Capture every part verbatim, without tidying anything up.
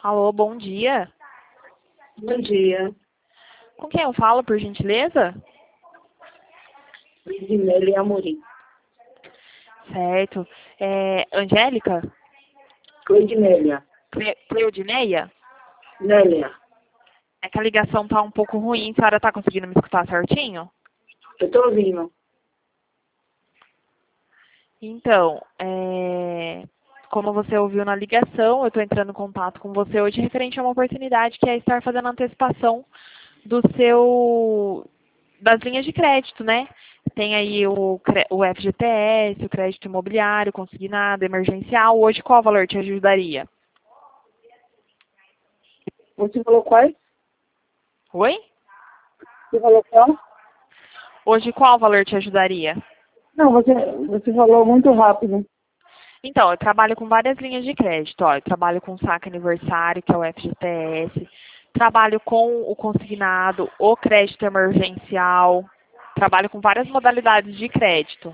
Alô, bom dia. Bom dia. Com quem eu falo, por gentileza? Edmelia Amorim. Certo. É, Angélica? Cleidinélia. Cle- Cleudineia? Nélia. É que a ligação tá um pouco ruim. A senhora tá conseguindo me escutar certinho? Eu tô ouvindo. Então, é, como você ouviu na ligação, eu estou entrando em contato com você hoje referente a uma oportunidade que é estar fazendo antecipação do seu das linhas de crédito, né? Tem aí o, cre- o F G T S, o crédito imobiliário, consignado, emergencial. Hoje qual valor te ajudaria? Você falou quais? Oi? Você falou qual? Hoje qual valor te ajudaria? Não, você, você falou muito rápido. Então, eu trabalho com várias linhas de crédito. Ó, eu trabalho com saque aniversário, que é o F G T S. Trabalho com o consignado, o crédito emergencial. Trabalho com várias modalidades de crédito.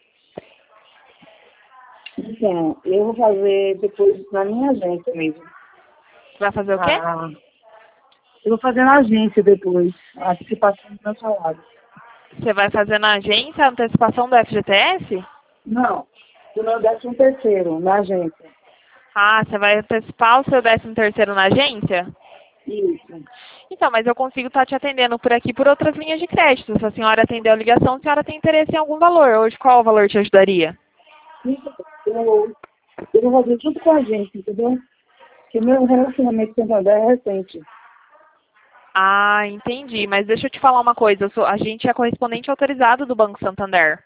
Então, eu vou fazer depois na minha agência mesmo. Você vai fazer o quê? Ah, eu vou fazer na agência depois, a antecipação do meu salário. Você vai fazer na agência a antecipação do F G T S? Não, do meu décimo terceiro, na agência. Ah, você vai antecipar o seu décimo terceiro na agência? Isso. Então, mas eu consigo estar te atendendo por aqui por outras linhas de crédito. Se a senhora atendeu a ligação, a senhora tem interesse em algum valor. Hoje qual valor te ajudaria? Isso, eu, eu vou fazer junto com a agência, entendeu? Porque o meu relacionamento com o Santander é recente. Ah, entendi. Mas deixa eu te falar uma coisa. Eu sou- a gente é correspondente autorizado do Banco Santander.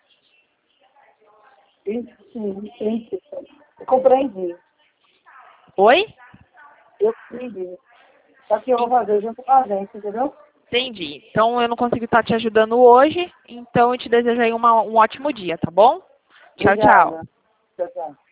Sim, sim, sim. Eu compreendi. Oi? Eu compreendi. Só que eu vou fazer junto com a agência, entendeu? Entendi. Então eu não consigo estar te ajudando hoje. Então eu te desejo aí uma- um ótimo dia, tá bom? Tchau, tchau. Obrigada. Tchau, tchau.